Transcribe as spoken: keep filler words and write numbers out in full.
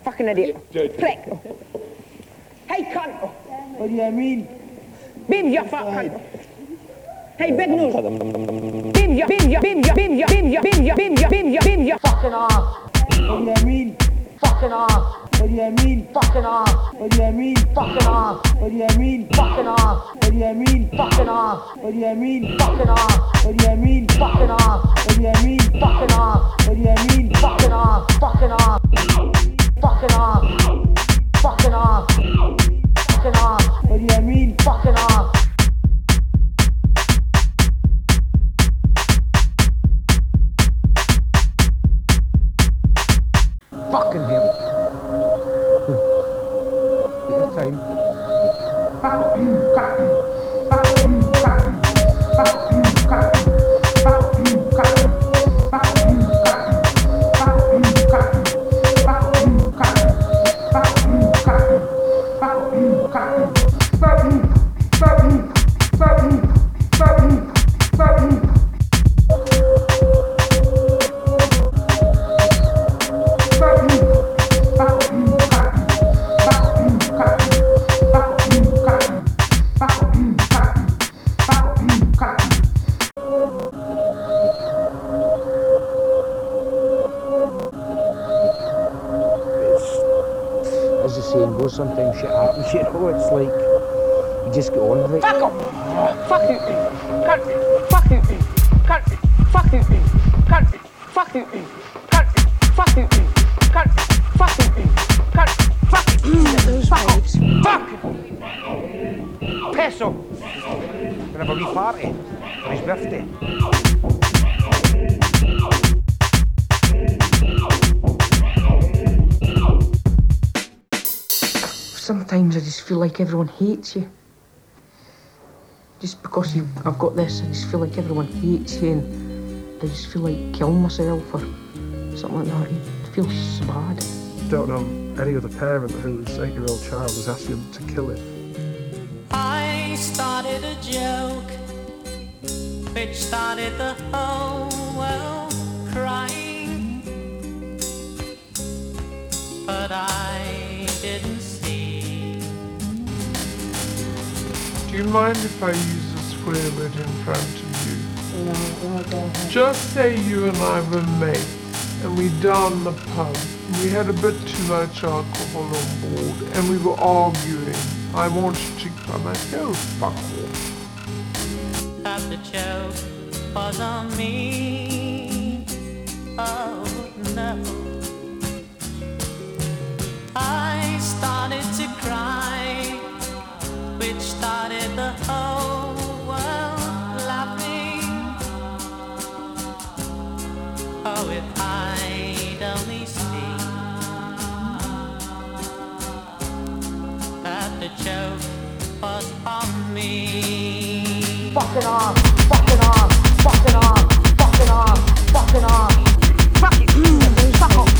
Fucking idiot. Prick. Hey, cunt. What do you mean? Beam your fuck cunt. Hey, big news. Beam your, beam your, beam your, beam your, beam your, beam your, beam your, beam your, beam your fucking off. What do you mean? Fucking off. What do you mean? Fucking off. What do you mean? Fucking off. What do you mean? Fucking off. What do you mean? Fucking off. What do you mean? Fucking off. What do you mean? Fucking off. What do you mean? Fucking off. What do you mean? Fucking off. Fucking off. Fucking off. Fucking off. Fucking off. What do you mean? Fucking off. Fucking him. Get time. As the saying goes, sometimes shit happens, you know, it's like, you just get on with it. Fuck off. Fuck you. Cut it. Fuck you. Cut it. Fuck you. Cut it. Fuck you. Cut it. Fuck you. Cut it. Fuck you. Cut it. Fuck it. Those babes. Fuck! Peso! Gonna have a wee party for his birthday. Sometimes I just feel like everyone hates you. Just because you, I've got this, I just feel like everyone hates you, and I just feel like killing myself or something like that. It feels so bad. Don't know any other parent whose eight-year-old child is asking them to kill it. I started a joke which started the whole world crying, but I didn't see. Do you mind if I use a swear word in front of you? Just say you and I were mates and we down the pub. We had a bit too much alcohol on board and we were arguing. I wanted to come and go, fuck off. That the joke was on me. Oh no. I started to cry, which started the whole world laughing. Oh, if I'd only see that the joke was on me. Fucking off. Fucking off. Fucking off. Fucking off. Fucking off. Fuck it. Fuck off.